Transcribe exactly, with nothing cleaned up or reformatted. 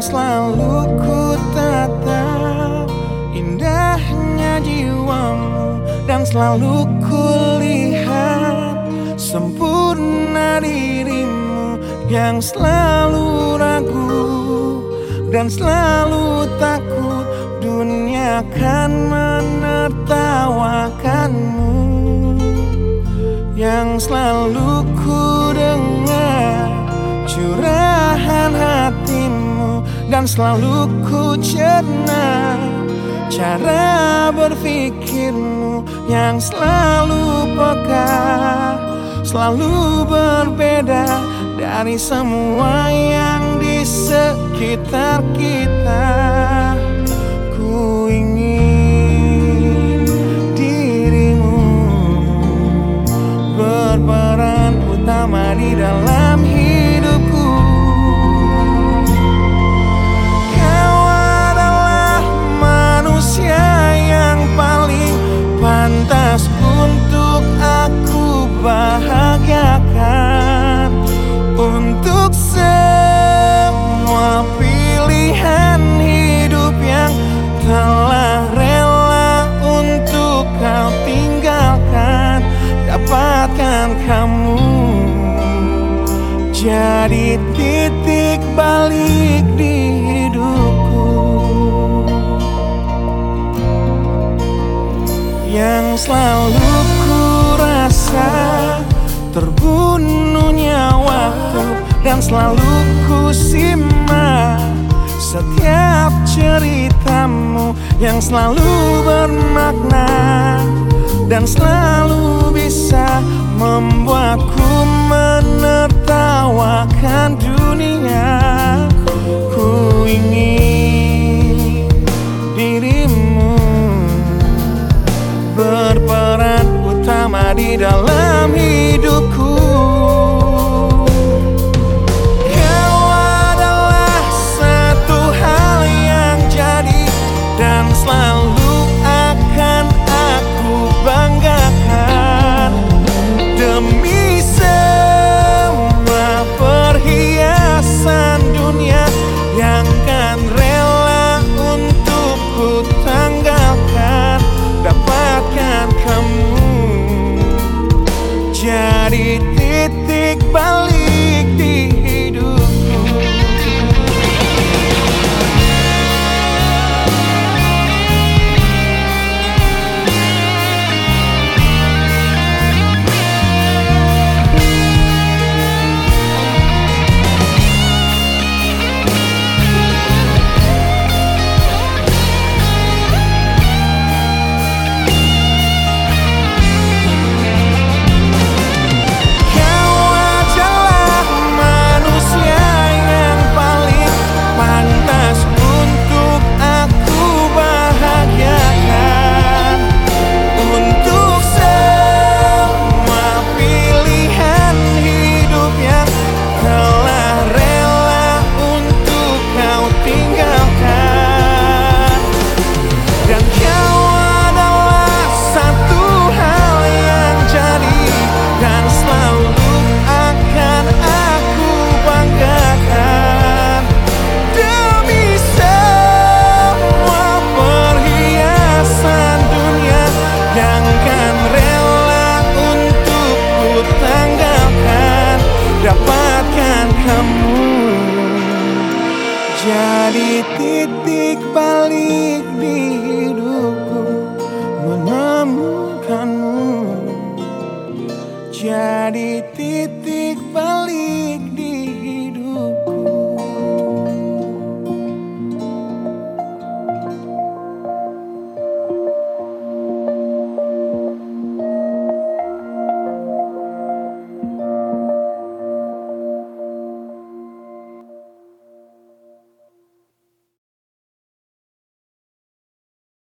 selalu ku tatap indahnya jiwamu, dan selalu ku lihat sempurna dirimu yang selalu ragu dan selalu takut dunia akan menertawakanmu. Yang selalu ku dengar curahan hatimu, dan selalu ku cerna cara berpikirmu yang selalu peka, selalu berbeda dari semua yang di sekitar kita. Ku ingin dirimu berperan utama di dalam hidupku. Kau adalah manusia yang paling pantas untuk aku bahagiakan. Untuk semua pilihan hidup yang telah rela untuk kau tinggalkan, dapatkan kamu jadi titik balik di hidupku. Yang selalu ku rasa terbunuhnya waktu, dan selalu ku simak setiap ceritamu yang selalu bermakna dan selalu bisa membuatku menertawakan dunia. Ku ingin dirimu berperan utama di dalam hidupku. Kau adalah satu hal yang jadi dan selalu akan aku banggakan. Demi semua perhiasan dunia yang kan rela untuk ku tanggalkan, dapatkan kamu jadi titik balik di hidupku. Jadi titik balik di hidupku, menemukanmu. Jadi titik balik di hidupku.